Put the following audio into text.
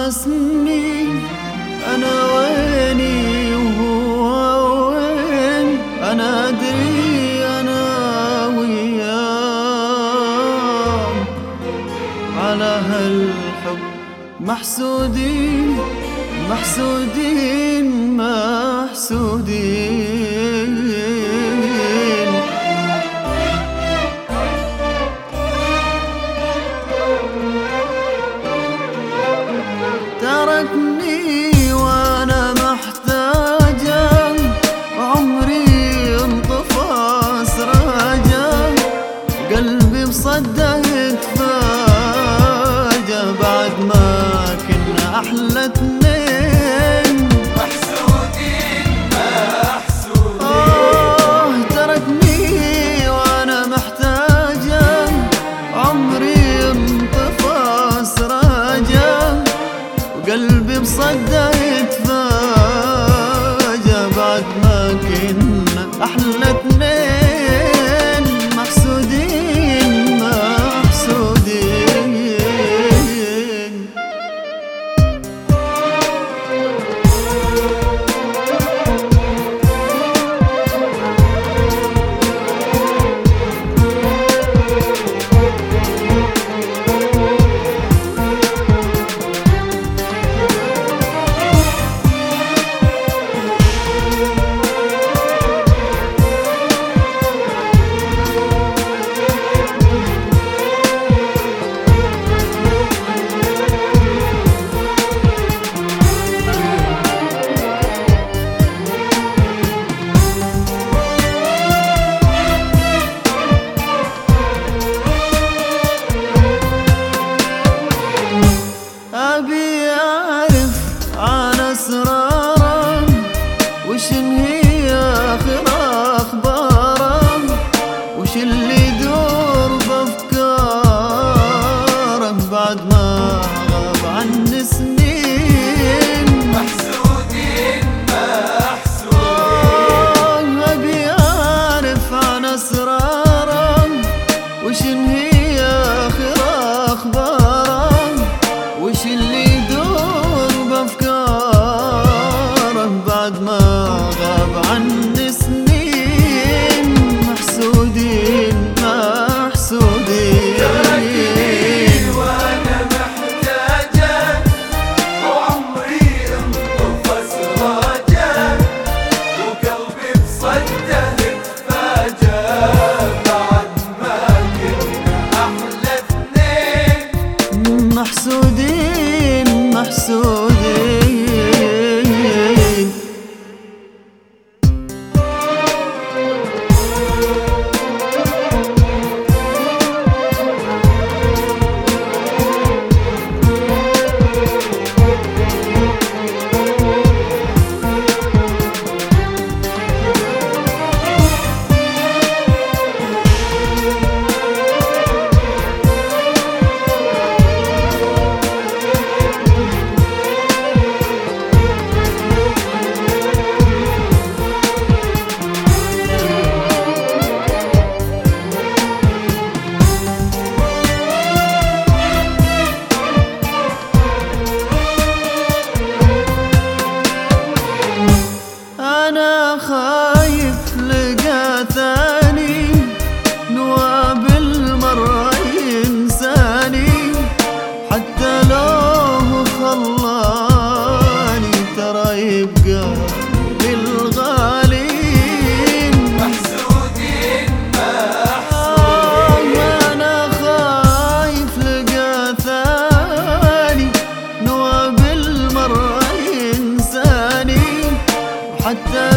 سنين أنا ويني وهو وين، أنا أدري أنا وياه على هالحب محسودين محسودين محسودين. تركني وانا محتاجة، عمري انطفى سراجة، قلبي بصده يتفاجأ بعد ما كنا احلى اتنين. محسودين محسودين. تركني وانا محتاجة، عمري انطفى سراجة، قلبي بصده يتفاجأ بعد ما كنا أحلى اتنين. محسودين محسودين. أبي أعرف عن أسراره، وش هي آخر أخباره، وش اللي يدور بأفكاره بعد ما غاب عني سنين. محسودين محسودين. أبي أعرف عن أسراره، وش هي آخر أخباره، وش اللي يدور بأفكاره بعد ما غاب عني سنين. محسودين محسودين. تركني وانا محتاجة، وعمري انطفى سراجة، وقلبي بصده يتفاجأ بعد ما كنا احلى اثنين. محسودين محسودين. أنا خايف لقى ثاني، نواب المرة ينساني، حتى لو هو خلاني ترى يبقى للغالين. محسودين محسودين. أنا خايف لقى ثاني، نواب المرة ينساني، حتى